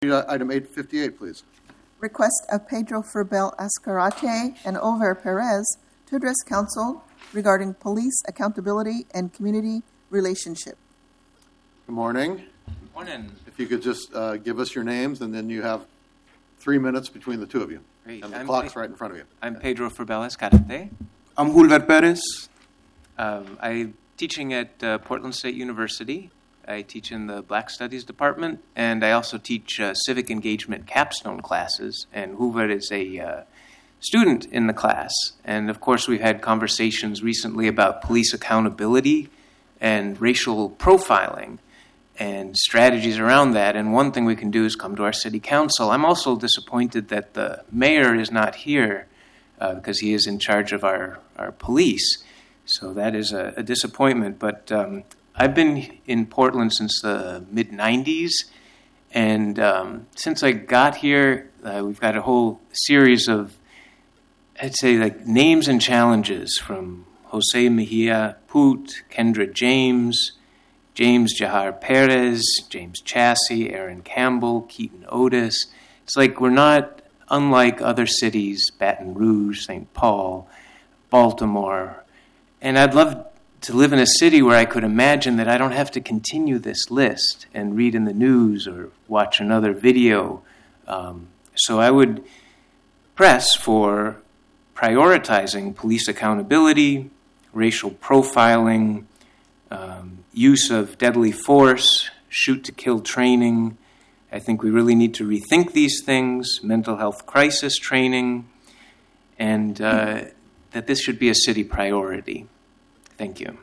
Item 858, please. Request of Pedro Furbel Escarate and Over Perez to address council regarding police accountability and community relationship. Good morning. Morning. If you could just give us your names, and then you have 3 minutes between the two of you. Great. And the clock's right in front of you. I'm Pedro Furbel Escarate. I'm Julver Perez. I'm teaching at Portland State University. I teach in the Black Studies Department, and I also teach civic engagement capstone classes, and Hoover is a student in the class. And, of course, we've had conversations recently about police accountability and racial profiling and strategies around that, and one thing we can do is come to our city council. I'm also disappointed that the mayor is not here because he is in charge of our police, so that is a disappointment, but I've been in Portland since the mid-'90s, and since I got here, we've got a whole series of, I'd say, like names and challenges from Jose Mejia Poot, Kendra James, James Jahar Perez, James Chassie, Aaron Campbell, Keaton Otis. It's like we're not unlike other cities, Baton Rouge, St. Paul, Baltimore, and I'd love to live in a city where I could imagine that I don't have to continue this list and read in the news or watch another video. So I would press for prioritizing police accountability, racial profiling, use of deadly force, shoot-to-kill training. I think we really need to rethink these things, mental health crisis training, and that this should be a city priority. Thank you.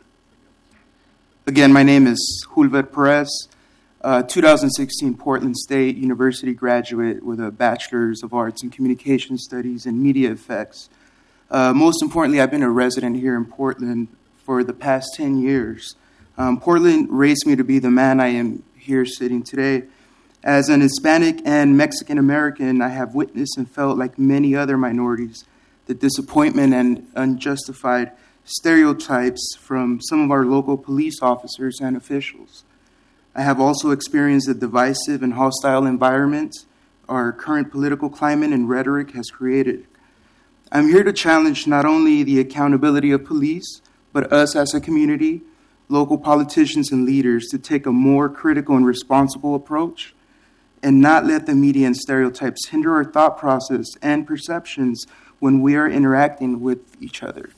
Again, my name is Julver Perez, 2016 Portland State University graduate with a Bachelor's of Arts in Communication Studies and Media Effects. Most importantly, I've been a resident here in Portland for the past 10 years. Portland raised me to be the man I am here sitting today. As an Hispanic and Mexican American, I have witnessed and felt, like many other minorities, the disappointment and unjustified stereotypes from some of our local police officers and officials. I have also experienced the divisive and hostile environment our current political climate and rhetoric has created. I'm here to challenge not only the accountability of police, but us as a community, local politicians and leaders to take a more critical and responsible approach and not let the media and stereotypes hinder our thought process and perceptions when we are interacting with each other.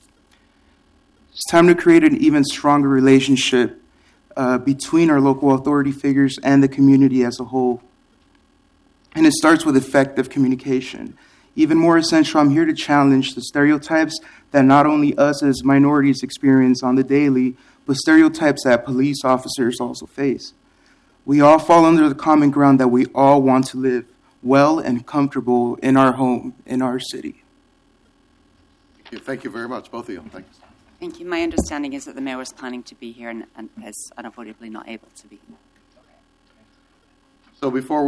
It's time to create an even stronger relationship between our local authority figures and the community as a whole. And it starts with effective communication. Even more essential, I'm here to challenge the stereotypes that not only us as minorities experience on the daily, but stereotypes that police officers also face. We all fall under the common ground that we all want to live well and comfortable in our home, in our city. Thank you very much, both of you. Thanks. Thank you. My understanding is that the mayor was planning to be here and is unavoidably not able to be. So before